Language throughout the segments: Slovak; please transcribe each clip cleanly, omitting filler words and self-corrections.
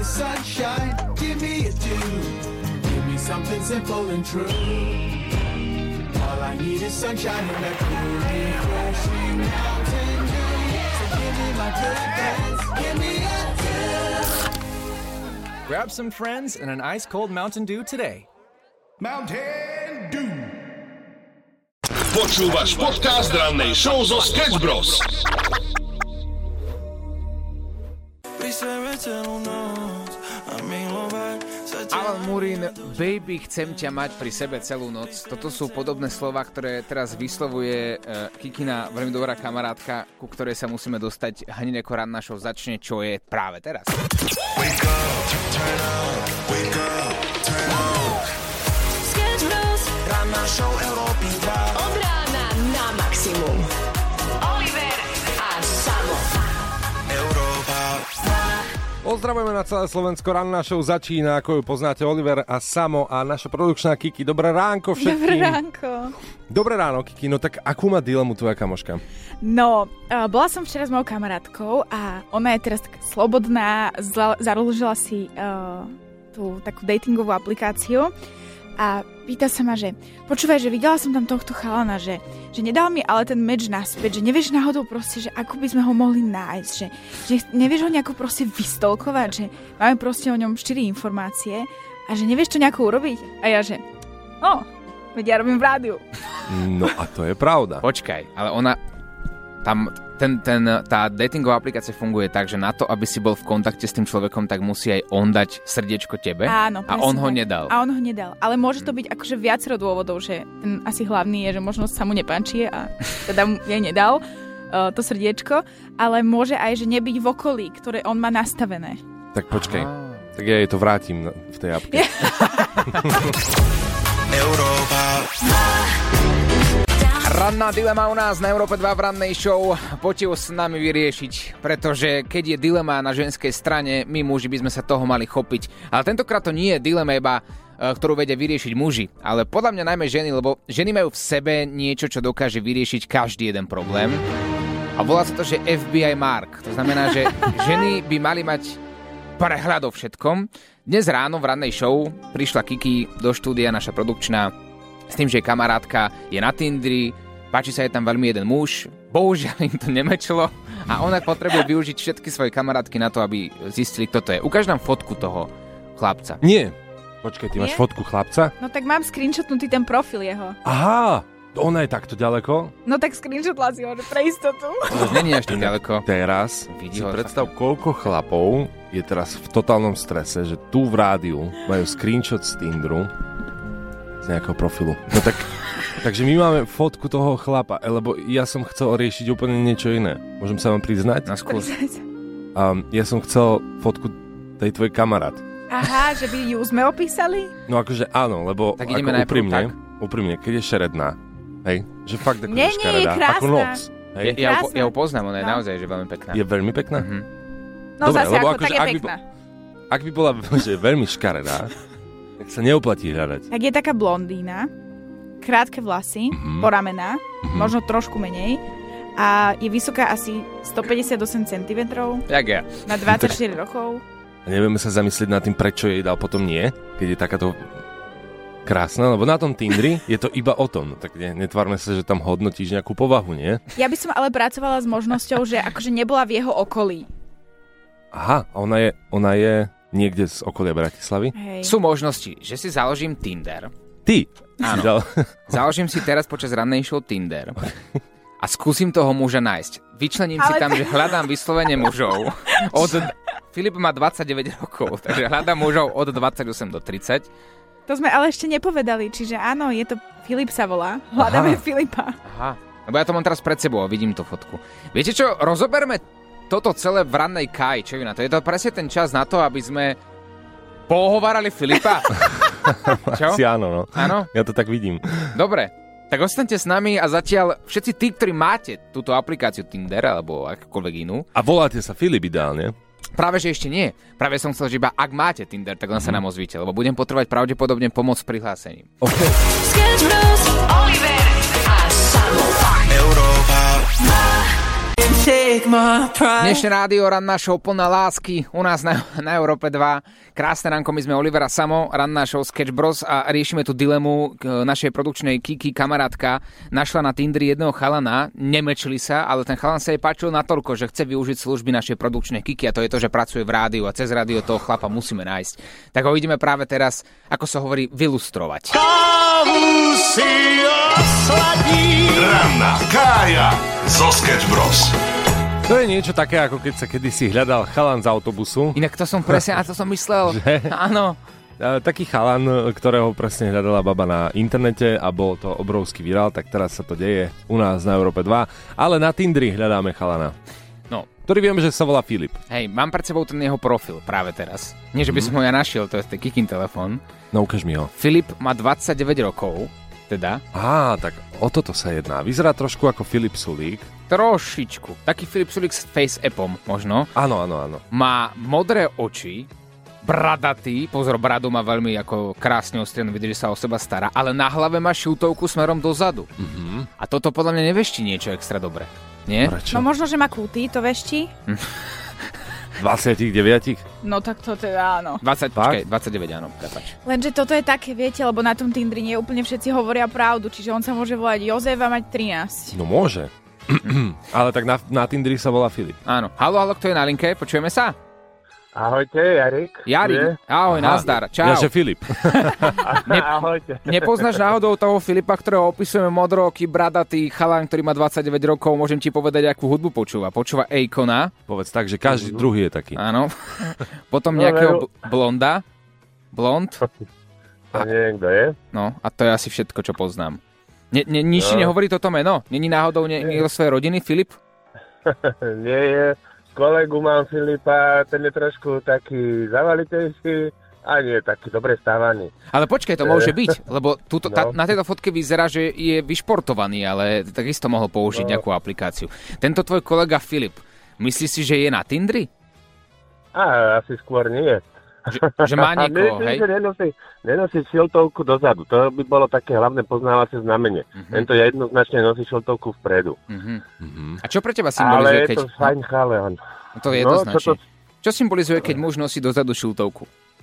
sunshine, give me a dew. Give me something simple and true. All I need is sunshine and a cool, refreshing Mountain Dew. So give me my good friends, give me a dew. Grab some friends and an ice-cold Mountain Dew today. Mountain Dew. Počúvaš podcast rannej show zo Sketch Bros. Alan Murin, baby, chcem ťa mať pri sebe celú noc. Toto sú podobné slova, ktoré teraz vyslovuje Kikina, veľmi dobrá kamarátka, ku ktorej sa musíme dostať hneď ako ranná show začne, čo je práve teraz. Wake up, turn up, wake up, turn up. Sketch Bros. Ranná show Európy 2. Od rána na maximum. Oliver a Samo. Európa. Pozdravujeme na celé Slovensko, ranná show začína, ako ju poznáte, Oliver a Samo a naša produkčná Kiki. Dobré ránko všetkým. Dobré ránko. Dobré ráno, Kiki, no tak akú má dilemu tvoja kamoška? No, bola som včera s mojou kamarátkou a ona je teraz tak slobodná, založila si tú takú datingovú aplikáciu a pýta sa ma, že počúvaj, že videla som tam tohto chalana, že nedal mi ale ten match naspäť, že nevieš náhodou proste, že ako by sme ho mohli nájsť, že nevieš ho nejako proste vystolkovať, že máme proste o ňom 4 informácie a že nevieš to nejako urobiť. A ja že, no, veď ja robím v rádiu. No a to je pravda. Počkaj, ale ona tam tá datingová aplikácia funguje tak, že na to, aby si bol v kontakte s tým človekom, tak musí aj on dať srdiečko tebe. Áno, a on ho nedal. A on ho nedal. Ale môže to byť akože viacero dôvodov, že ten asi hlavný je, že možno sa mu nepáči a teda jej nedal to srdiečko, ale môže aj, že nebyť v okolí, ktoré on má nastavené. Tak počkaj, tak ja jej to vrátim v tej apke. Európa. Ranná dilema u nás na Európe 2 v rannej show. Poďte ju s nami vyriešiť, pretože keď je dilema na ženskej strane, my muži by sme sa toho mali chopiť. Ale tentokrát to nie je dilema iba, ktorú vedia vyriešiť muži, ale podľa mňa najmä ženy, lebo ženy majú v sebe niečo, čo dokáže vyriešiť každý jeden problém. A volá sa to, že FBI Mark. To znamená, že ženy by mali mať prehľad o všetkom. Dnes ráno v rannej show prišla Kiki do štúdia, naša produkčná, s tým, že kamarátka je na Tindri, páči sa jej tam veľmi jeden muž, bohužiaľ im to nemečlo a ona potrebuje využiť všetky svoje kamarátky na to, aby zistili, kto to je. Ukáž nám fotku toho chlapca. Nie. Počkaj, ty máš fotku chlapca? No tak mám screenshotnutý ten profil jeho. Aha, ona je takto ďaleko? No tak screenshotla si ho, pre istotu. To není až tak ďaleko. Teraz si predstav, koľko chlapov je teraz v totálnom strese, že tu v rádiu majú screenshot z Tinderu z nejakého profilu. No tak, takže my máme fotku toho chlapa, lebo ja som chcel riešiť úplne niečo iné. Môžem sa vám priznať? No skús. Ja som chcel fotku tej tvojej kamarátky. Aha, že by ju sme opísali? No akože áno, lebo tak ako úprimne, keď je šeredná, hej, že fakt ako je škaredá, ako noc. Hej? Ja ho poznám, ona je naozaj že veľmi pekná. Je veľmi pekná? Mhm. No dobre, zase ako tak je pekná. Ak by bola že veľmi škaredá, tak sa neoplatí hľadať. Tak je taká blondína, krátke vlasy, poramená, možno trošku menej a je vysoká asi 158 cm. Jak ja. Na 24 rokov. A nevieme sa zamyslieť nad tým, prečo jej dal potom nie, keď je takáto krásna, lebo na tom Tindri je to iba o tom. Tak netvárme sa, že tam hodnotíš nejakú povahu, nie? Ja by som ale pracovala s možnosťou, že akože nebola v jeho okolí. Aha, ona je niekde z okolia Bratislavy? Hej. Sú možnosti, že si založím Tinder. Ty? Áno. Založím si teraz počas rannej show Tinder a skúsim toho muža nájsť. Vyčlením si tam, že hľadám vyslovene mužov. Filip má 29 rokov, takže hľadám mužov od 28 do 30. To sme ale ešte nepovedali, čiže áno, je to Filip sa volá. Hľadáme Filipa. Aha, lebo ja to mám teraz pred sebou a vidím tú fotku. Viete čo, rozoberme toto celé v rannej Kai, čo je na to? Je to presne ten čas na to, aby sme pohovárali Filipa? Čo? Si áno, no. Áno? Ja to tak vidím. Dobre, tak ostaňte s nami a zatiaľ všetci tí, ktorí máte túto aplikáciu Tinder alebo akúkoľvek inú. A voláte sa Filip ideálne? Práve, že ešte nie. Práve som chcel, že iba ak máte Tinder, tak len sa nám ozvíte, lebo budem potrebovať pravdepodobne pomoc s prihlásením. Okay. Sketch Bros, Oliver a Samo. Európa. Take Dnešné rádio, ranná show plná lásky u nás na Európe 2. Krásne ránko, my sme Oliver a Samo, ranná show Sketch Bros a riešime tú dilemu našej produkčnej Kiki, kamarátka. Našla na Tinderi jedného chalana, nemečili sa, ale ten chalan sa jej páčil natoľko, že chce využiť služby našej produkčnej Kiki a to je to, že pracuje v rádiu a cez rádio toho chlapa musíme nájsť. Tak ho ideme práve teraz, ako sa hovorí, vylustrovať. Ranná Kája zo Sketch Bros. To je niečo také, ako keď sa kedysi hľadal chalan z autobusu. Inak to som presne, a to som myslel. Že? Áno. Taký chalan, ktorého presne hľadala baba na internete a bol to obrovský virál, tak teraz sa to deje u nás na Európe 2. Ale na Tinderi hľadáme chalana. No. Ktorý viem, že sa volá Filip. Hej, mám pred sebou ten jeho profil práve teraz. Nie, že by som ho ja našiel, to je ten Kikin telefón. No, ukáž mi ho. Filip má 29 rokov, teda. Á, tak o toto sa jedná. Vyzerá trošku ako Filip Sulík. Trošičku. Taký Filip Sulík s face appom možno. Áno. Má modré oči, bradatý, pozor, bradu má veľmi ako krásne ostrienú, vidíš, že sa o seba stará, ale na hlave má šiltovku smerom dozadu. A toto podľa mňa nevešti niečo extra dobre. Nie? Prečo? No možno, že má kúty, to vešti. 29? No tak to teda áno. 29, áno, prepáč. Lenže toto je také, viete, lebo na tom Tinderi nie úplne všetci hovoria pravdu, čiže on sa môže volať Jozef a mať 13. No môže. Ale tak na Tinderi sa volá Filip. Áno. Haló, kto je na linke? Počujeme sa? Ahojte, Jarik. Ahoj, nazdar. Čau. Ja, že Filip. Ahojte. Nepoznáš náhodou toho Filipa, ktorého opisujeme modrooký, bradatý chalan, ktorý má 29 rokov? Môžem ti povedať, akú hudbu počúva. Počúva Akona. Povedz tak, že každý druhý je taký. Áno. Potom nejakého blonda. Blond. A neviem, kto je. No, a to je asi všetko, čo poznám. Nič ti nehovorí toto meno? Není náhodou niekto svojej rodiny, Filip? Nie je. Kolegu mám Filipa, ten je trošku taký zavalitejší a nie taký dobre stávaný. Ale počkaj, to môže byť, lebo na tejto fotke vyzerá, že je vyšportovaný, ale takisto mohol použiť nejakú aplikáciu. Tento tvoj kolega Filip, myslíš si, že je na Tinderi? Asi skôr nie. Že má niekoho, hej? Že nenosí šiltovku dozadu. To by bolo také hlavné poznávacie znamenie. Tento jednoznačne nosí šiltovku vpredu. A čo pre teba symbolizuje, keď... Ale je to fajn chalan. To je jednoznačne. Čo symbolizuje, keď muž nosí dozadu šiltovku?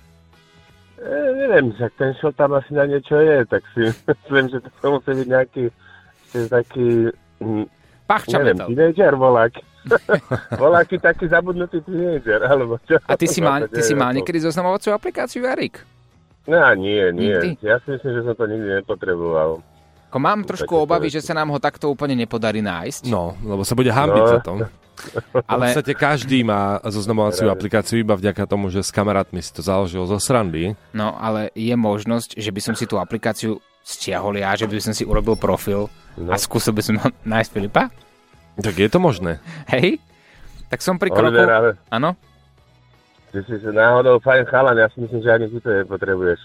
Neviem, však ten šil tam asi na niečo je, tak si myslím, že to musí byť nejaký taký... Pachča metal. Neviem, teenager voláky. Voláky taký zabudnutý teenager, alebo čo? A ty si mal niekedy zoznamovaciu aplikáciu, Jarik? No nie. Nikdy? Ja si myslím, že som to nikdy nepotreboval. Mám trošku obavy, že sa nám ho takto úplne nepodarí nájsť. No, lebo sa bude hanbiť za to. Ale... V podstate každý má zoznamovaciu aplikáciu iba vďaka tomu, že s kamarátmi si to založil zo srandy. No, ale je možnosť, že by som si tú aplikáciu stiahol ja, že by som si urobil profil a skúsil by som nájsť Filipa? Tak je to možné. Hej? Tak som pri kroku... Áno? Ty si náhodou fajn chalan, ja si myslím, že ani ty to nepotrebuješ.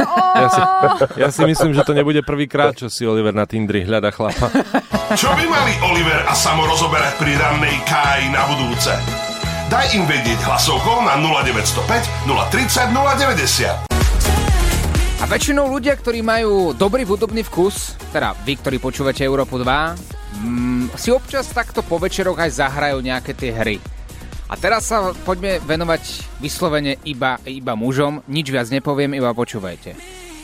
Ja si myslím, že to nebude prvýkrát, čo si Oliver na Tinderi hľada chlapa. Čo by mali Oliver a Samo rozoberať pri rannej Káji na budúce? Daj im vedieť hlasovkou na 0905 030 090. A väčšinou ľudia, ktorí majú dobrý hudobný vkus, teda vy, ktorí počúvate Európu 2, si občas takto po večeroch aj zahrajú nejaké tie hry. A teraz sa poďme venovať vyslovene iba mužom. Nič viac nepoviem, iba počúvajte.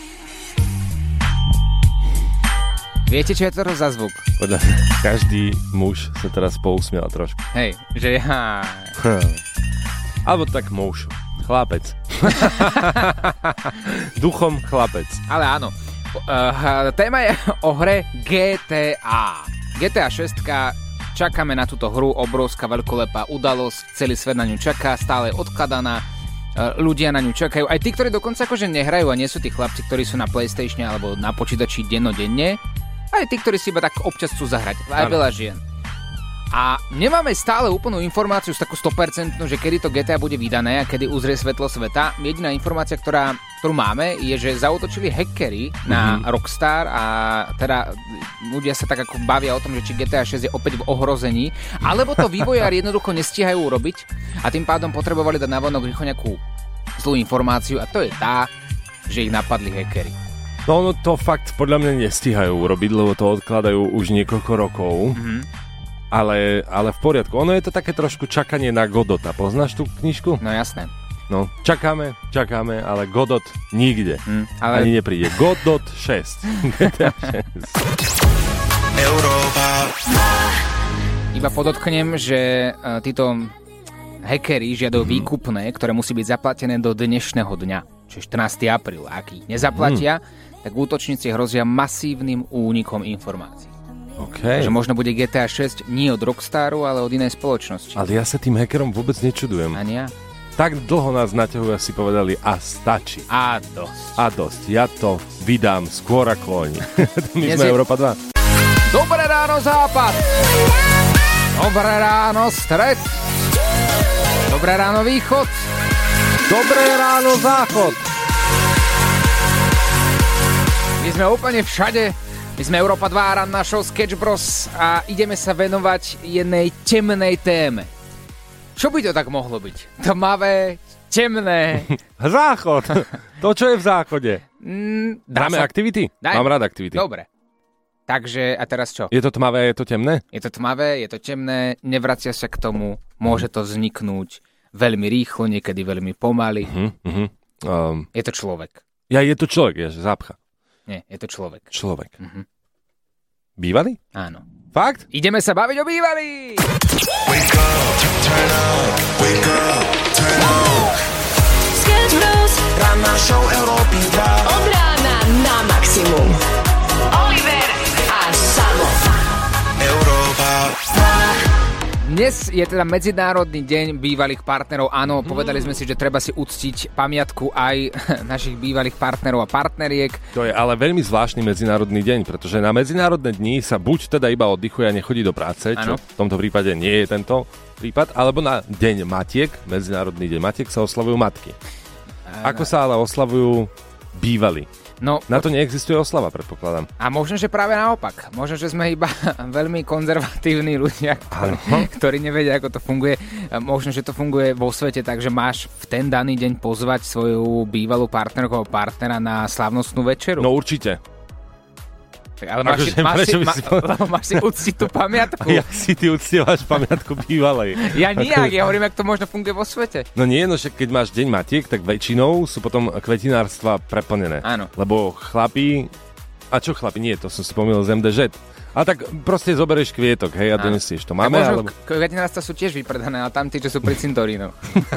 Viete, čo je to za zvuk? Podľa každý muž sa teraz pousmial trošku. Hej, že ja... Alebo tak muž. Chlapec. Duchom chlapec. Ale áno. Téma je o hre GTA. GTA 6, čakáme na túto hru, obrovská veľkolepá udalosť, celý svet na ňu čaká, stále je odkladaná, ľudia na ňu čakajú. Aj tí, ktorí dokonca akože nehrajú a nie sú tí chlapci, ktorí sú na PlayStatione alebo na počítači dennodenne, aj tí, ktorí si iba tak občas chcú zahrať, aj veľa žien. A nemáme stále úplnú informáciu s takú 100%, že kedy to GTA bude vydané a kedy uzrie svetlo sveta. Jediná informácia, ktorú máme, je, že zaútočili hackeri na Rockstar a teda ľudia sa tak ako bavia o tom, že či GTA 6 je opäť v ohrození, alebo to vývojári jednoducho nestíhajú urobiť a tým pádom potrebovali dať navonok rýchlo nejakú zlú informáciu a to je tá, že ich napadli hackeri. No to fakt podľa mňa nestíhajú urobiť, lebo to odkladajú už niekoľko rokov. ale v poriadku. Ono je to také trošku čakanie na Godota. Poznáš tú knižku? No jasné. No, čakáme, ale Godot nikde. Ani nepríde. Godot 6. Iba podotknem, že títo hackeri žiadajú výkupné, ktoré musí byť zaplatené do dnešného dňa, čiže 14. apríl. Ak ich nezaplatia, tak útočníci hrozia masívnym únikom informácií. Okay. Že možno bude GTA 6 nie od Rockstaru, ale od inej spoločnosti. Ale ja sa tým hackerom vôbec nečudujem. Ani ja. Tak dlho nás naťahujú, asi povedali a stačí. A dosť. A dosť. Ja to vydám skôr ako oni. My sme Európa 2. Dobré ráno Západ. Dobré ráno Stred. Dobré ráno Východ. Dobré ráno Záchod. My sme úplne všade. My sme Európa 2, ranná show Sketch Bros a ideme sa venovať jednej temnej téme. Čo by to tak mohlo byť? Tmavé, temné. Záchod. To, čo je v záchode. Dáme aktivity? Mám rád aktivity. Dobre. Takže, a teraz čo? Je to tmavé, je to temné? Je to tmavé, je to temné, nevracia sa k tomu, môže to vzniknúť veľmi rýchlo, niekedy veľmi pomaly. Je to človek. Je to človek, že zápcha. Nie, je to človek. Človek. Bývalý? Áno. Fakt? Ideme sa baviť o bývalí! Wake up, turn up, wake up, turn up. Sketch Bros. Ranná show Európy 2. Od rána na maximum. Oliver a Samo. Európa 2. Dnes je teda Medzinárodný deň bývalých partnerov. Áno, povedali sme si, že treba si uctiť pamiatku aj našich bývalých partnerov a partneriek. To je ale veľmi zvláštny medzinárodný deň, pretože na medzinárodné dni sa buď teda iba oddychuje a nechodí do práce, čo v tomto prípade nie je tento prípad, alebo na deň matiek, Medzinárodný deň matiek, sa oslavujú matky. Ako sa ale oslavujú bývalí? No, na to neexistuje oslava, predpokladám. A možno, že práve naopak. Možno, že sme iba veľmi konzervatívni ľudia, ktorí nevedia, ako to funguje. Možno, že to funguje vo svete tak, že máš v ten daný deň pozvať svoju bývalú partnerku alebo partnera na slávnostnú večeru. No určite. Ale máš si uctiť tú pamiatku. Jak si ty uctievaš pamiatku bývalej? Ja nijak, ja hovorím, jak to možno funguje vo svete. No nie, no však keď máš deň matiek, tak väčšinou sú potom kvetinárstva preplnené. Áno. Lebo chlapi... A čo chlapi? Nie, to som si pomýlil z MDŽ. A tak proste zoberieš kvietok, hej, a donesieš to. Máme, možno alebo... kvetinárstva sú tiež vypredané, ale tam tí, čo sú pri cintorínu.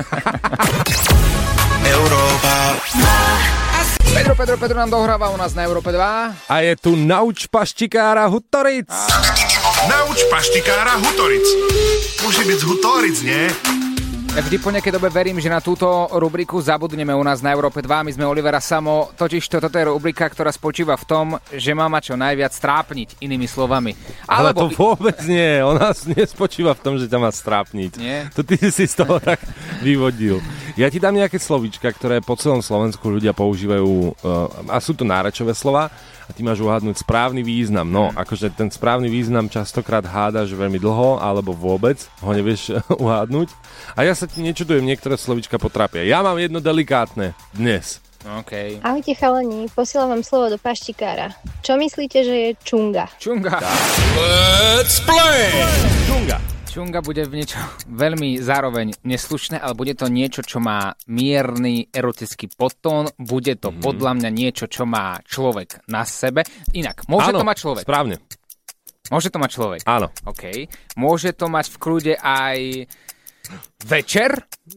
Európa 2. Pedro nám dohráva u nás na Európe 2. A je tu Nauč paštikára Hutoric. Nauč paštikára Hutoric. Musí byť z Hutoric, nie? Vždy po nejakej dobe verím, že na túto rubriku zabudneme u nás na Európe 2. My sme Oliver a Samo, totiž toto je rubrika, ktorá spočíva v tom, že má ma čo najviac strápniť, inými slovami. Ale to vôbec nie, ona nespočíva v tom, že ťa má strápniť. Nie? To ty si z toho tak vyvodil. Ja ti dám nejaké slovíčka, ktoré po celom Slovensku ľudia používajú a sú to nárečové slova a ty máš uhádnuť správny význam. No, akože ten správny význam častokrát hádaš veľmi dlho alebo vôbec ho nevieš uhádnuť. A ja sa ti nečudujem, niektoré slovíčka potrápia. Ja mám jedno delikátne dnes. Okay. Ahojte chalani, posielam vám slovo do paštikára. Čo myslíte, že je čunga? Čunga. Let's play! Čunga. Čunga bude v niečo veľmi zároveň neslušné, ale bude to niečo, čo má mierny erotický podtón. Bude to podľa mňa niečo, čo má človek na sebe. Inak, môže to mať človek. Správne. Môže to mať človek. Áno. OK. Môže to mať v kľude aj večer.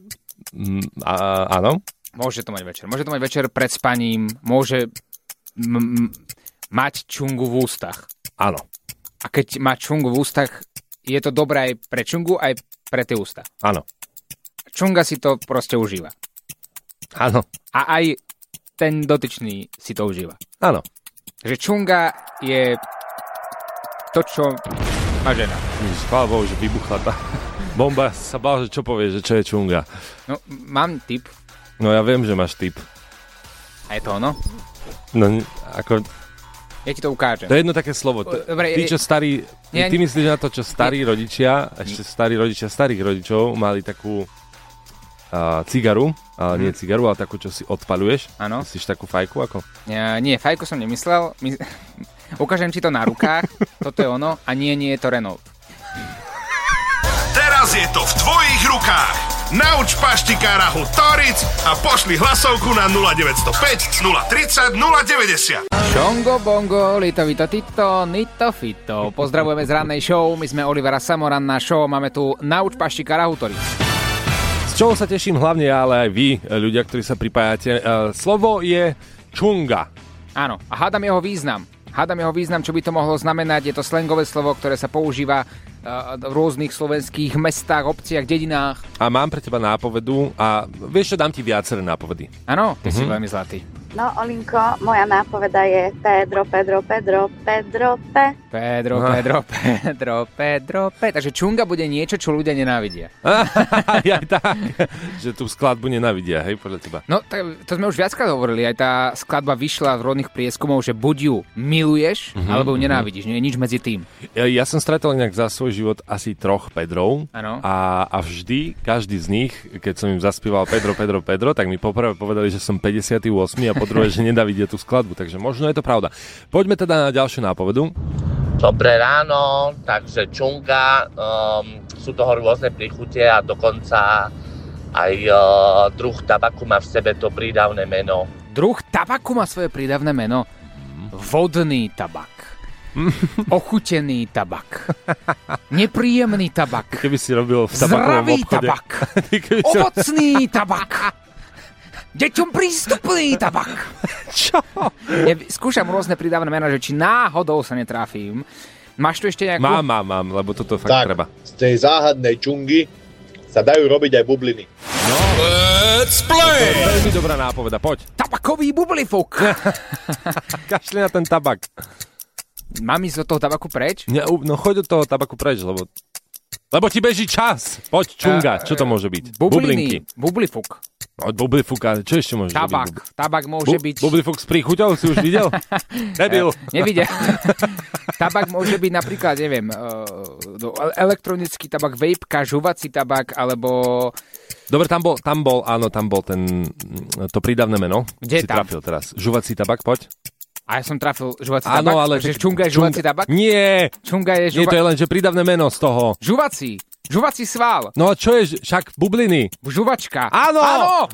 Áno. Môže to mať večer. Môže to mať večer pred spaním. Môže mať čungu v ústach. Áno. A keď má čungu v ústach, je to dobré aj pre čungu, aj pre tie ústa. Áno. Čunga si to proste užíva. Áno. A aj ten dotyčný si to užíva. Áno. Takže čunga je to, čo má žena. Chvála Bohu, že vybuchla tá bomba. Sa bál, že čo povie, že čo je čunga. No, mám tip. No ja viem, že máš tip. A je to ono? No, ako... Ja ti to ukážem. To je jedno také slovo. Dobre, Tí, čo starí... Ty myslíš na to, čo starí rodičia, ešte starí rodičia starých rodičov mali takú cigaru, ale nie cigaru, ale takú, čo si odpaľuješ. Áno. Myslíš takú fajku, ako? Nie, fajku som nemyslel. Ukážem ti to na rukách. Toto je ono. A nie je to Renault. Teraz je to v tvojich rukách. Nauč paštikára Hud Toric a pošli hlasovku na 0905 030 090. Šongo bongo, lito vito tito, nito fito. Pozdravujeme z rannej show, my sme Olivera Samo, ranná show, máme tu Nauč paštikára Hud Toric. Z čoho sa teším hlavne ja, ale aj vy, ľudia, ktorí sa pripájate. Slovo je čunga. Áno, a hádam jeho význam, čo by to mohlo znamenať. Je to slangové slovo, ktoré sa používa v rôznych slovenských mestách, obciach, dedinách. A mám pre teba nápovedu a vieš čo, dám ti viaceré nápovedy. Áno, ty si veľmi zlatý. No, Olinko, moja nápoveda je Pedro, Pe. Takže čunga bude niečo, čo ľudia nenávidia. Aj tak, že tú skladbu nenávidia, hej, podľa teba. No, to sme už viackrát hovorili, aj tá skladba vyšla v rôznych prieskumov, že buď ju miluješ, alebo ju nenávidíš, nie je nič medzi tým. Ja som stretol nejak za svoj život asi 3 Pedrov a vždy, každý z nich, keď som im zaspieval Pedro, tak mi poprvé povedali, že som 58 a po druhé, že nenávidia tú skladbu, takže možno je to pravda. Poďme teda na ďalšiu nápovedu. Dobré ráno, takže čunga, sú toho rôzne príchutie a dokonca aj druh tabaku má v sebe to prídavné meno. Druh tabaku má svoje prídavné meno? Vodný tabak. Ochutený tabak. Nepríjemný tabak. Keby si robil v tabakovom obchode. Zdravý tabak. Ovocný tabak. Deťom prístupný tabak. Čo? Ja skúšam rôzne pridávne mená, že či náhodou sa netrafím. Máš tu ešte nejakú? Mám, lebo toto fakt treba. Z tej záhadnej čungy sa dajú robiť aj bubliny. No, let's play! To je veľmi dobrá nápoveda, poď. Tabakový bublifuk. Kašli na ten tabak. Mám ísť od toho tabaku preč? No choď od toho tabaku preč, lebo ti beží čas. Poď, čunga, čo to môže byť? Bublinky. Bublifuk. Bublifuka, čo ešte môže byť? Tabak môže byť... Bublifuk s príchuťou si už videl? Debil. Nevidel. Tabak môže byť napríklad, neviem, elektronický tabak, vejpka, žuvací tabak, alebo... Dobre, tam bol to prídavné meno. Kde si tam? Trafil teraz. Žuvací tabak, poď. A ja som trafil žuvací tabak? Ale... Že čunga je žuvací tabak? Nie! Čunga je Nie, to je len, že prídavné meno z toho. Žuvací sval. No a čo je, však bubliny. Žuvačka. Áno!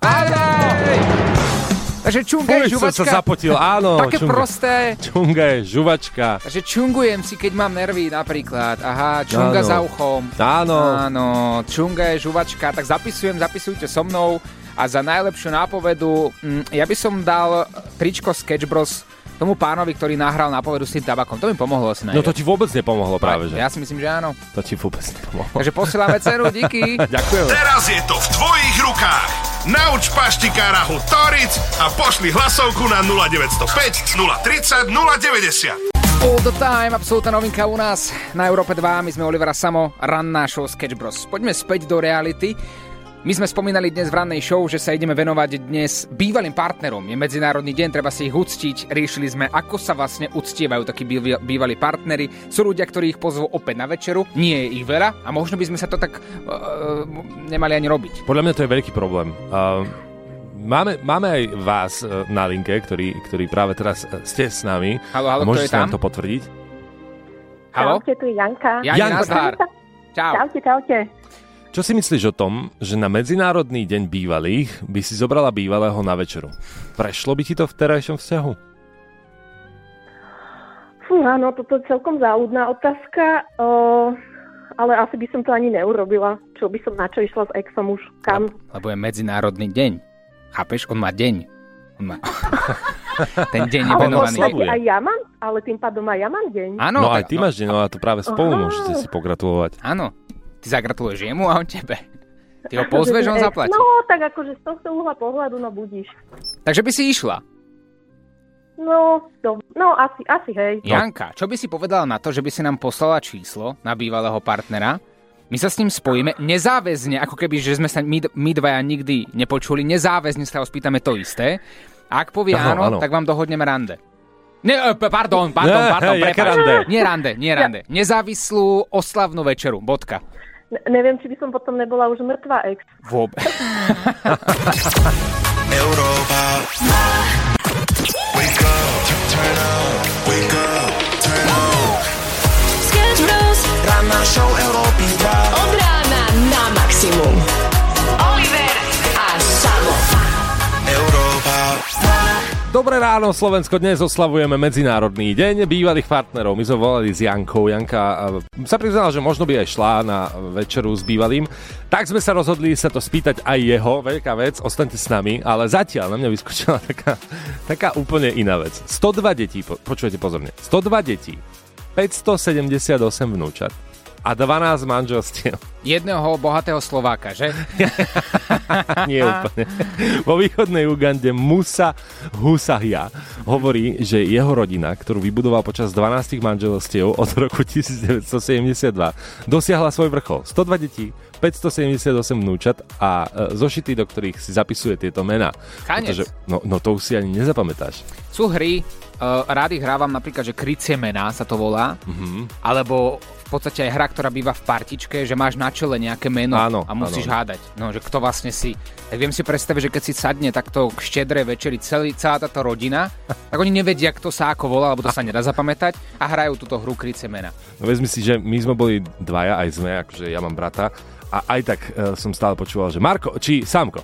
Takže čunga je žuvačka. Som sa zapotil, áno. Také prosté. Čunga je žuvačka. Takže čungujem si, keď mám nervy napríklad. Aha, čunga za uchom. Áno. Čunga je žuvačka. Tak zapisujte so mnou. A za najlepšiu nápovedu, ja by som dal tričko Sketch Bros tomu pánovi, ktorý nahral nápovedu s tým tabakom. To mi pomohlo asi najviac. No to ti vôbec nepomohlo práve, že? Ja si myslím, že áno. To ti vôbec nepomohlo. Takže posieláme cenu, díky. Ďakujem. Teraz je to v tvojich rukách. Nauč paštikára Hud Toric a pošli hlasovku na 0905 030 090. All the time, absolútna novinka u nás na Európe 2. My sme Olivera Samo, ranná show Sketch Bros. Poďme späť do reality. My sme spomínali dnes v rannej show, že sa ideme venovať dnes bývalým partnerom. Je medzinárodný deň, treba si ich uctiť. Riešili sme, ako sa vlastne uctievajú takí bývalí partneri. Sú ľudia, ktorí ich pozvú opäť na večeru. Nie je ich veľa a možno by sme sa to tak nemali ani robiť. Podľa mňa to je veľký problém. Máme aj vás na linke, ktorí práve teraz ste s nami. Haló, môžete nám to potvrdiť? Haló? Čaute, tu je Janka. Nazdar. Čau. Čaute. Čo si myslíš o tom, že na Medzinárodný deň bývalých by si zobrala bývalého na večeru? Prešlo by ti to v terajšom vzťahu? Áno, toto je celkom záľudná otázka, ale asi by som to ani neurobila. Na čo išla s exom už kam? Lebo je Medzinárodný deň. Chápeš? On má deň. Ten deň je venovaný. Aj ja mám, ale tým pádom aj ja mám deň. Áno, no aj ty máš deň, no a to práve spolu môžete si pogratulovať. Áno. Ty zagratuluješ jemu a on tebe. Ty ho pozveš, on zaplatí. No, tak akože z tohto uhla pohľadu, no budíš. Takže by si išla? No, asi hej. Janka, čo by si povedala na to, že by si nám poslala číslo na bývalého partnera? My sa s ním spojíme nezáväzne, ako keby, že sme sa my dvaja nikdy nepočuli, nezáväzne sa ho spýtame to isté. A ak povie áno, tak vám dohodneme rande. Pardon, prepáč. Nie rande. Nezávislú oslavnú večeru, bodka. Neviem, či by som potom nebola už mŕtvá ex. Vôbec. Európa. Wake up, turn up, wake up, turn up. Sketch Bros. Ranná show Európy 2. Od rána Dobré ráno, Slovensko, dnes oslavujeme Medzinárodný deň bývalých partnerov. My sme volali s Jankou. Janka sa priznala, že možno by aj šla na večeru s bývalým. Tak sme sa rozhodli sa to spýtať aj jeho, veľká vec, ostaňte s nami, ale zatiaľ na mňa vyskočila taká úplne iná vec. 102 detí, počujete pozorne, 102 detí, 578 vnúčat a 12 manželstiev. Jedného bohatého Slováka, že? Nie úplne. Vo východnej Ugande Musa Husahia hovorí, že jeho rodina, ktorú vybudoval počas 12 manželstiev od roku 1972, dosiahla svoj vrchol. 102 detí, 578 vnúčat a zošity, do ktorých si zapisuje tieto mená. Pretože, no to už si ani nezapamätáš. Sú hry, rád ich hrávam napríklad, že krycie mená sa to volá, alebo v podstate aj hra, ktorá býva v partičke, že máš na čele nejaké meno a musíš hádať, no, že kto vlastne si. Tak viem si predstaviť, že keď si sadne takto k štedrej večeri celá táto rodina, tak oni nevedia, kto sa ako volá, lebo to sa nedá zapamätať a hrajú túto hru krycie mená. No vezmi si, že my sme boli dvaja, aj sme, akože ja mám brata, a aj tak som stále počúval, že Marko, či Sámko.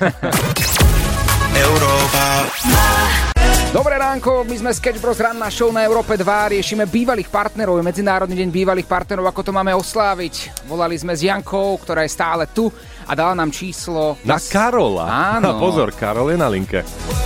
Európa. Dobré ránko, my sme Sketch Bros ranná show na Európe 2, riešime bývalých partnerov, je Medzinárodný deň bývalých partnerov, ako to máme osláviť. Volali sme s Jankou, ktorá je stále tu a dala nám číslo... Na Karola. Áno. Pozor, Karol je na linke.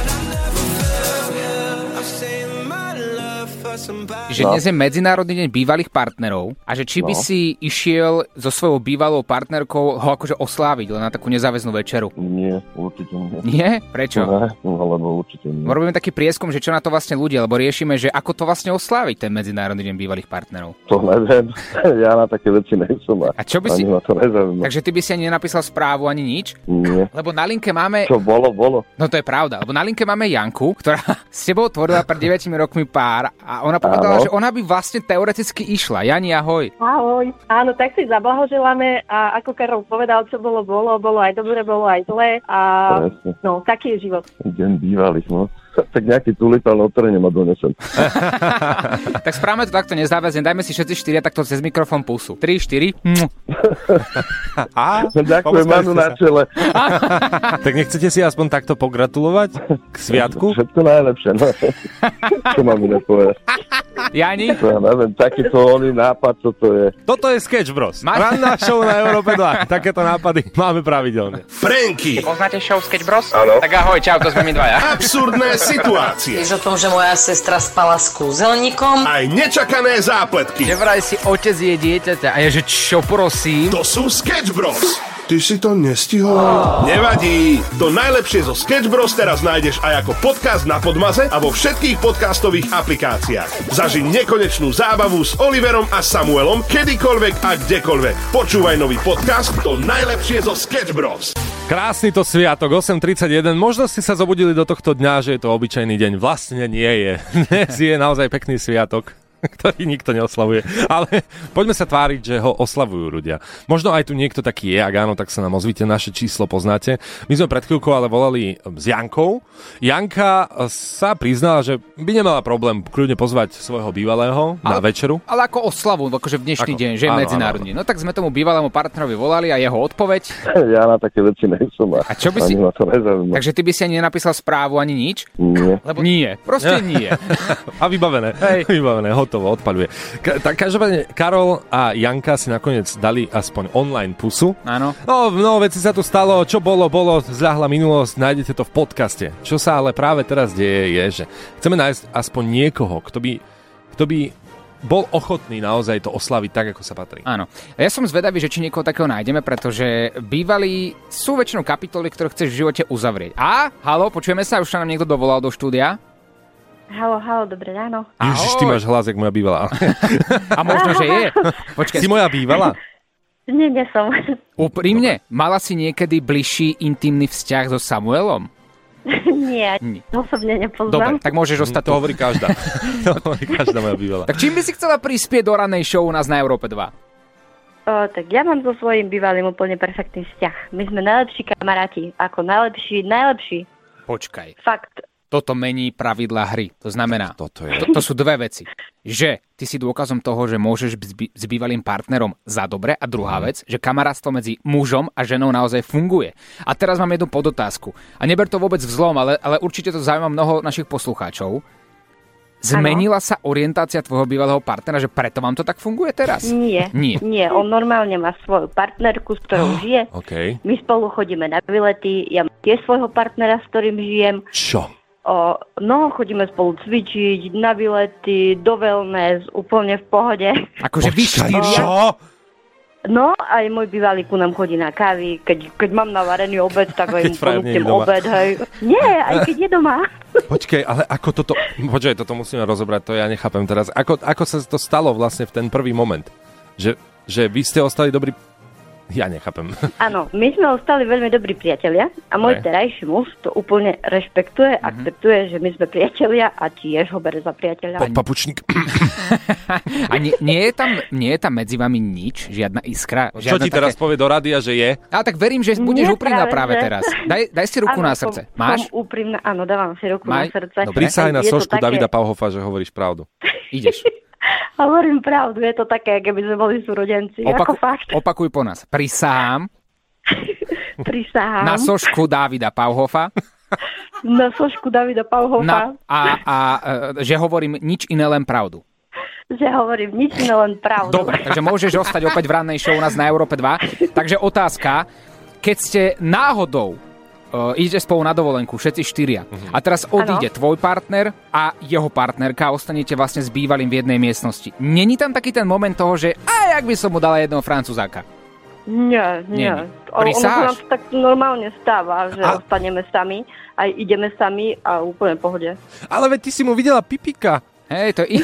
Že dnes je Medzinárodný deň bývalých partnerov a že či by si išiel so svojou bývalou partnerkou ho akože osláviť len na takú nezáväznú večeru. Nie, určite nie. Nie? Prečo? Lebo určite nie. Robíme taký prieskum, že čo na to vlastne ľudia, lebo riešime, že ako to vlastne osláviť ten Medzinárodný deň bývalých partnerov. To neviem, ja na také veci nejsem. A čo by si... Ma to nezaujíma. Takže ty by si ani nenapísal správu, ani nič? Nie. Lebo na linke máme... Čo bolo? No to je pravda, lebo na linke máme Janku, ktorá s tebou tvorila pred 9 rokmi pár a ona povedala, že ona by vlastne teoreticky išla. Jani, ahoj. Ahoj. Áno, tak si zablahoželáme a ako Karol povedal, čo bolo aj dobre, bolo aj zlé a no, taký je život. Deň bývalých, no. Tak nejaký tulipán od teréne ma donesem. Tak správame to takto nezáväzne. Dajme si všetci 4 takto cez mikrofón pusu. 3, 4. Ďakujem, Manu na čele. Tak nechcete si aspoň takto pogratulovať k sviatku? Všetko najlepšie, no. Čo mám iné povedať? Jani? Ja neviem, takýto oný nápad, čo to je. Toto je Sketch Bros. Ranná show na Európe 2. Takéto nápady máme pravidelne. Franky. Poznáte show Sketch Bros? Áno. Tak ahoj, čau, to sme my dvaja. Absurdné situácie. Vieš o tom, že moja sestra spala s kúzelníkom? Aj nečakané zápletky. Že vraj si otec je dieťaťa. A je, že čo prosím? To sú Sketch Bros. Ty si to nestihol? Nevadí. To najlepšie zo Sketch Bros teraz nájdeš aj ako podcast na Podmaze a vo všetkých podcastových aplikáciách. Zažiň nekonečnú zábavu s Oliverom a Samuelom kedykoľvek a kdekoľvek. Počúvaj nový podcast To najlepšie zo Sketch Bros. Krásny to sviatok, 8.31. Možno ste sa zobudili do tohto dňa, že je to obyčajný deň. Vlastne nie je. Dnes je naozaj pekný sviatok, ktorý nikto neoslavuje. Ale poďme sa tváriť, že ho oslavujú ľudia. Možno aj tu niekto taký je, ak áno, tak sa nám ozvite, naše číslo poznáte. My sme pred chvíľkou ale volali s Jankou. Janka sa priznala, že by nemala problém kľudne pozvať svojho bývalého na večeru. Ale ako oslavu, akože v dnešný deň, že je medzinárodný. No tak sme tomu bývalému partnerovi volali a jeho odpoveď. Ja na také veci nejsem. A čo by si... Takže ty by si ani nenapísal správu, ani nič? Nie. Lebo nie. Proste nie. A vybavené. Vybavené, hotovo, odpaľuje. Každopádne Karol a Janka si nakoniec dali aspoň online pusu. Áno. No, mnoho vecí sa tu stalo, čo bolo, zľahla minulosť, nájdete to v podcaste. Čo sa ale práve teraz deje, je, že chceme nájsť aspoň niekoho, kto by bol ochotný naozaj to oslaviť tak, ako sa patrí. Áno. Ja som zvedavý, že či niekoho takého nájdeme, pretože bývalí sú väčšinou kapitoly, ktoré chceš v živote uzavrieť. A, haló, počujeme sa, už sa nám niekto dovolal do štúdia. Haló, dobré ráno. Ježiš, ty máš hlas, jak moja bývalá. A možno, že je. Počkaj. Si moja bývalá? Nie som. Úprimne, mala si niekedy bližší intimný vzťah so Samuelom? Nie, osobne nepoznám. Dobre, tak môžeš ostať. To hovorí každá. To hovorí každá moja bývalá. Tak čím by si chcela prispieť do ranej show u nás na Európe 2? Tak ja mám so svojím bývalým úplne perfektný vzťah. My sme najlepší kamaráti. Ako najlepší. Počkaj. Fakt. toto mení pravidlá hry. To znamená, to sú dve veci. Že ty si dôkazom toho, že môžeš s bývalým partnerom za dobre, a druhá vec, že kamarátstvo medzi mužom a ženou naozaj funguje. A teraz mám jednu podotázku. A neber to vôbec vzlom, ale určite to zaujíma mnoho našich poslucháčov. Zmenila sa orientácia tvojho bývalého partnera, že preto vám to tak funguje teraz? Nie. On normálne má svoju partnerku, s ktorou žije. Okay. My spolu chodíme na výlety, ja mám tiež svojho partnera, s ktorým žijem. Čo? Chodíme spolu cvičiť, na výlety, do wellness, úplne v pohode. Akože vy štyria? No, aj môj bývalý ku nám chodí na kávy. Keď mám navarený obed, tak aj mu ponúknem obed, hej. Nie, aj keď je doma. Počkej, ale ako toto... Počkej, toto musíme rozobrať, to ja nechápem teraz. Ako sa to stalo vlastne v ten prvý moment? Že vy ste ostali dobrí... Ja nechápem. Áno, my sme ostali veľmi dobrí priatelia a môj terajší muž to úplne rešpektuje, akceptuje, že my sme priatelia a tiež ho bere za priateľa. Poď, papučník. A nie je tam medzi vami nič? Žiadna iskra? Čo ti teraz povie do rádia, že je? Ale tak verím, že budeš úprimná práve teraz. Daj si ruku na srdce. Máš? Som úprimná, áno, dávam si ruku na srdce. Prísahaj na sošku Davida Pauhofa, že hovoríš pravdu. Ideš. Hovorím pravdu, je to také, keby sme boli súrodenci. Opakuj po nás. Prisahám. Na sošku Davida Pauhofa. Na sošku Davida Pauhofa. A že hovorím nič iné, len pravdu. Že hovorím nič iné, len pravdu. Dobre, takže môžeš ostať opäť v rannej show u nás na Európe 2. Takže otázka, keď ste náhodou idete spolu na dovolenku, všetci štyria. A teraz odíde tvoj partner a jeho partnerka a ostanete vlastne s bývalým v jednej miestnosti. Není tam taký ten moment toho, že jak by som mu dala jedného Francúzaka? Nie. Ono sa nám tak normálne stáva, že ostaneme sami a ideme sami a úplne v pohode. Ale veď ty si mu videla pipika. Hej, to je...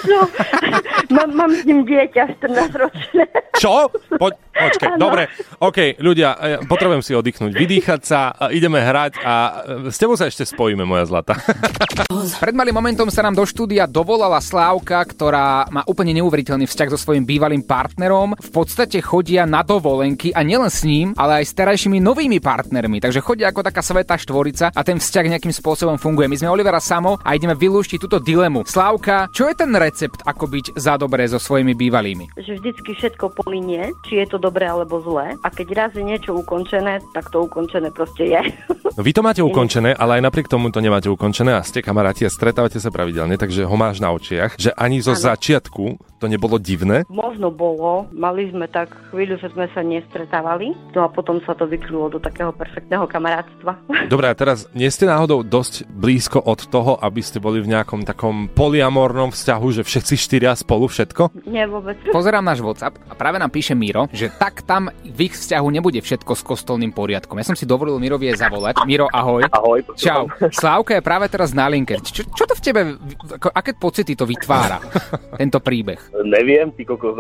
Mám s ním dieťa 14-ročné. Čo? Počkej, dobre. OK, ľudia, potrebujem si oddychnúť, vydýchať sa, ideme hrať a s tebou sa ešte spojíme, moja zlata. Pred malým momentom sa nám do štúdia dovolala Slávka, ktorá má úplne neuveriteľný vzťah so svojím bývalým partnerom. V podstate chodia na dovolenky a nielen s ním, ale aj s terajšími novými partnermi. Takže chodia ako taká svätá štvorica a ten vzťah nejakým spôsobom funguje. My sme Olivera Samo a ideme vylúštiť túto dilemu. Slávka, čo je ten recept, ako byť za dobré so svojimi bývalými? Že vždycky všetko pominie, či je to dobré alebo zlé. A keď raz je niečo ukončené, tak to ukončené proste je. No vy to máte ukončené, ale aj napriek tomu to nemáte ukončené a ste kamaráti a stretávate sa pravidelne, takže ho máš na očiach, že ani zo začiatku to nebolo divné? Možno bolo. Mali sme tak chvíľu, že sme sa nestretávali. No a potom sa to vykrylo do takého perfektného kamarátstva. Dobre, a teraz nie ste náhodou dosť blízko od toho, aby ste boli v nejakom takom polyamornom vzťahu, že všetci štyria spolu všetko? Nie, vôbec. Pozerám náš WhatsApp a práve nám píše Miro, že tak tam v ich vzťahu nebude všetko s kostolným poriadkom. Ja som si dovolil Mirovi zavolať. Miro, ahoj. Ahoj. Čau. Slávka je práve teraz na linke. Čo to v tebe, aké pocity to vytvára, tento príbeh? Neviem, ty kokos,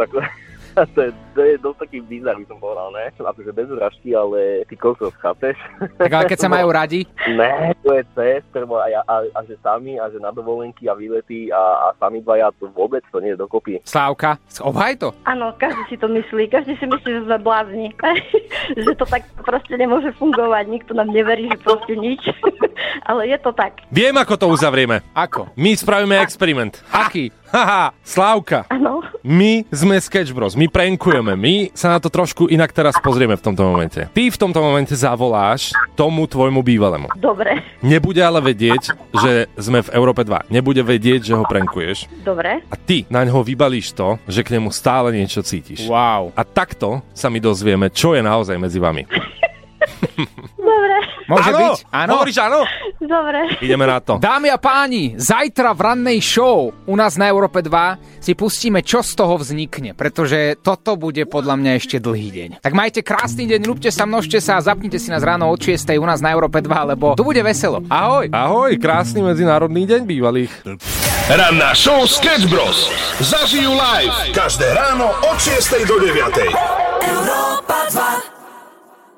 to je dosť taký bizar, by som povedal, ne? Akože bez urážky, ale ty kokos, chápeš? Tak ale keď sa majú radi? Ne, to je cest, a že sami, a že na dovolenky a výlety a sami dvaja, to vôbec to nie je dokopy. Slávka, obhaj to? Áno, každý si to myslí, každý si myslí, že sme blázni. Že to tak proste nemôže fungovať, nikto nám neverí, že proste nič. Ale je to tak. Viem, ako to uzavrieme. Ako? My spravíme experiment. Aký? Haha, Slávka. Áno. My sme Sketch Bros, my prankujeme, my sa na to trošku inak teraz pozrieme v tomto momente. Ty v tomto momente zavoláš tomu tvojmu bývalému. Dobre. Nebude ale vedieť, že sme v Európe 2. Nebude vedieť, že ho prankuješ. Dobre. A ty na ňoho vybalíš to, že k nemu stále niečo cítiš. Wow. A takto sa my dozvieme, čo je naozaj medzi vami. Dobre. Môže byť? Áno. Hovoríš áno? Dobre. Ideme na to. Dámy a páni, zajtra v rannej show u nás na Európe 2 si pustíme, čo z toho vznikne, pretože toto bude podľa mňa ešte dlhý deň. Tak majte krásny deň, ľúbte sa, množte sa a zapnite si nás ráno od 6 u nás na Európe 2, lebo tu bude veselo. Ahoj. Ahoj, krásny medzinárodný deň bývalých. Ranná show Sketch Bros. Zažijú live každé ráno od 6 do 9. Európa 2.